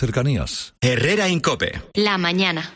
Cercanías. Herrera Incope. La mañana.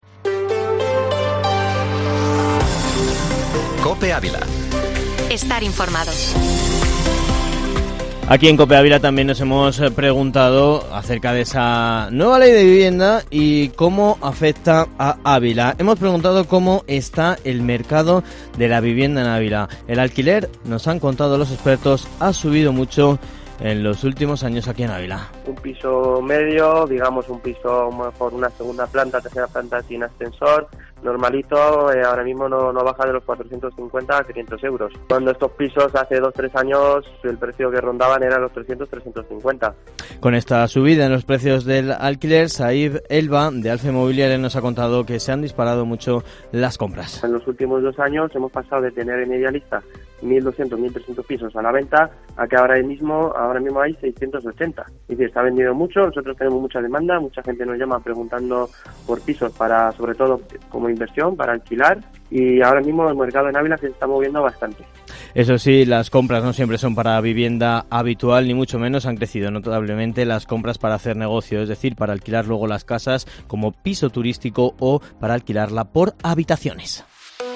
Cope Ávila. Estar informados. Aquí en COPE Ávila también nos hemos preguntado acerca de esa nueva ley de vivienda y cómo afecta a Ávila. Hemos preguntado cómo está el mercado de la vivienda en Ávila. El alquiler, nos han contado los expertos, ha subido mucho en los últimos años aquí en Ávila. Un piso medio, digamos un piso mejor una segunda planta, tercera planta sin ascensor, normalito, ahora mismo no baja de los 450 a 500 euros. Cuando estos pisos hace 2-3 años el precio que rondaban era los 300-350. Con esta subida en los precios del alquiler, Said Elba de Alfa Inmobiliaria nos ha contado que se han disparado mucho las compras. En los últimos 2 años hemos pasado de tener en Idealista 1.200, 1.300 pisos a la venta a que ahora mismo hay 680. Es decir, se ha vendido mucho, nosotros tenemos mucha demanda, mucha gente nos llama preguntando por pisos para, sobre todo como inversión, para alquilar, y ahora mismo el mercado en Ávila se está moviendo bastante. Eso sí, las compras no siempre son para vivienda habitual, ni mucho menos. Han crecido notablemente las compras para hacer negocio, es decir, para alquilar luego las casas como piso turístico o para alquilarla por habitaciones.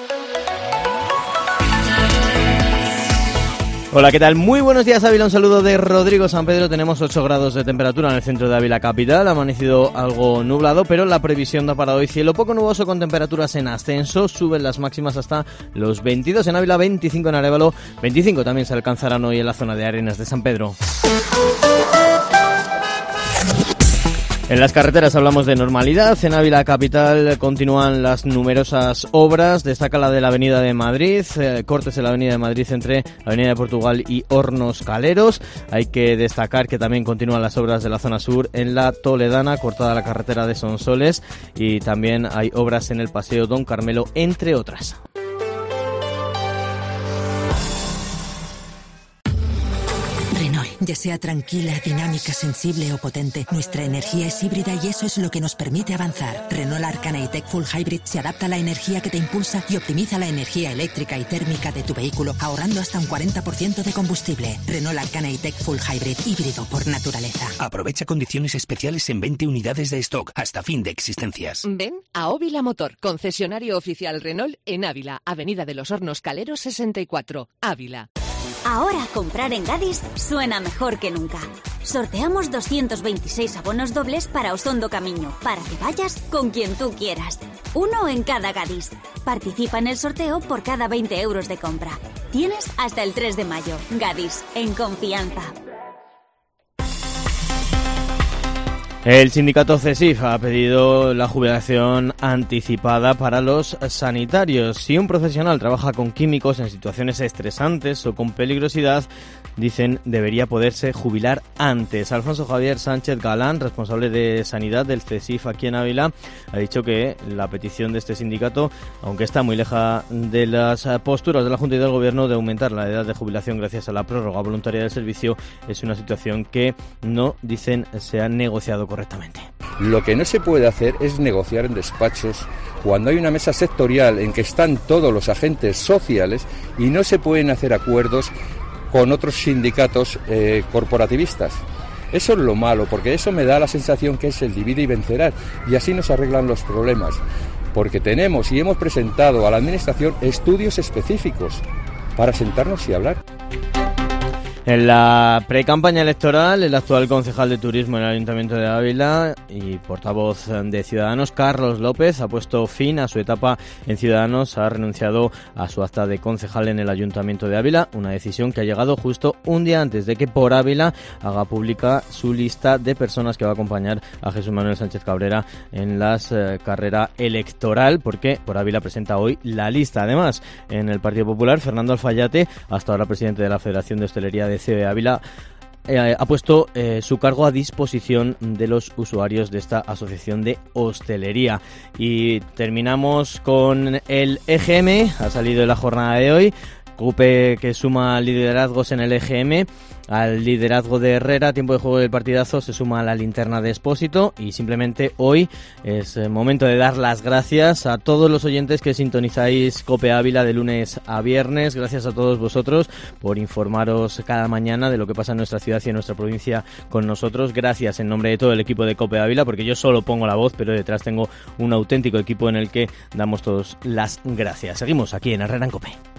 Hola, ¿qué tal? Muy buenos días, Ávila. Un saludo de Rodrigo San Pedro. Tenemos 8 grados de temperatura en el centro de Ávila capital. Ha amanecido algo nublado, pero la previsión da para hoy cielo poco nuboso con temperaturas en ascenso. Suben las máximas hasta los 22 en Ávila, 25 en Arévalo, 25 también se alcanzarán hoy en la zona de Arenas de San Pedro. En las carreteras hablamos de normalidad. En Ávila capital continúan las numerosas obras. Destaca la de la Avenida de Madrid, cortes en la Avenida de Madrid entre la Avenida de Portugal y Hornos Caleros. Hay que destacar que también continúan las obras de la zona sur en la Toledana, cortada la carretera de Sonsoles, y también hay obras en el Paseo Don Carmelo, entre otras. Ya sea tranquila, dinámica, sensible o potente, nuestra energía es híbrida y eso es lo que nos permite avanzar. Renault Arcana E-Tech Full Hybrid se adapta a la energía que te impulsa y optimiza la energía eléctrica y térmica de tu vehículo, ahorrando hasta un 40% de combustible. Renault Arcana E-Tech Full Hybrid, híbrido por naturaleza. Aprovecha condiciones especiales en 20 unidades de stock hasta fin de existencias. Ven a Óvila Motor, concesionario oficial Renault en Ávila, Avenida de los Hornos Caleros 64, Ávila. Ahora comprar en Gadis suena mejor que nunca. Sorteamos 226 abonos dobles para Osondo Camiño, para que vayas con quien tú quieras. Uno en cada Gadis. Participa en el sorteo por cada 20 euros de compra. Tienes hasta el 3 de mayo. Gadis, en confianza. El sindicato CESIF ha pedido la jubilación anticipada para los sanitarios. Si un profesional trabaja con químicos en situaciones estresantes o con peligrosidad, dicen, debería poderse jubilar antes. Alfonso Javier Sánchez Galán, responsable de sanidad del CESIF aquí en Ávila, ha dicho que la petición de este sindicato, aunque está muy lejos de las posturas de la Junta y del Gobierno de aumentar la edad de jubilación gracias a la prórroga voluntaria del servicio, es una situación que no, dicen, se ha negociado correctamente. Lo que no se puede hacer es negociar en despachos cuando hay una mesa sectorial en que están todos los agentes sociales y no se pueden hacer acuerdos con otros sindicatos corporativistas. Eso es lo malo, porque eso me da la sensación que es el divide y vencerás, y así nos arreglan los problemas, porque tenemos y hemos presentado a la Administración estudios específicos para sentarnos y hablar. En la precampaña electoral, el actual concejal de Turismo en el Ayuntamiento de Ávila y portavoz de Ciudadanos, Carlos López, ha puesto fin a su etapa en Ciudadanos, ha renunciado a su acta de concejal en el Ayuntamiento de Ávila, una decisión que ha llegado justo un día antes de que Por Ávila haga pública su lista de personas que va a acompañar a Jesús Manuel Sánchez Cabrera en la carrera electoral, porque Por Ávila presenta hoy la lista. Además, en el Partido Popular, Fernando Alfayate, hasta ahora presidente de la Federación de Hostelería de CEE Ávila, ha puesto su cargo a disposición de los usuarios de esta asociación de hostelería. Y terminamos con el EGM, ha salido en la jornada de hoy. COPE que suma liderazgos en el EGM, al liderazgo de Herrera, tiempo de juego del partidazo, se suma a la linterna de Expósito, y simplemente hoy es momento de dar las gracias a todos los oyentes que sintonizáis COPE Ávila de lunes a viernes. Gracias a todos vosotros por informaros cada mañana de lo que pasa en nuestra ciudad y en nuestra provincia con nosotros. Gracias en nombre de todo el equipo de COPE Ávila, porque yo solo pongo la voz, pero detrás tengo un auténtico equipo en el que damos todos las gracias. Seguimos aquí en Herrera en COPE.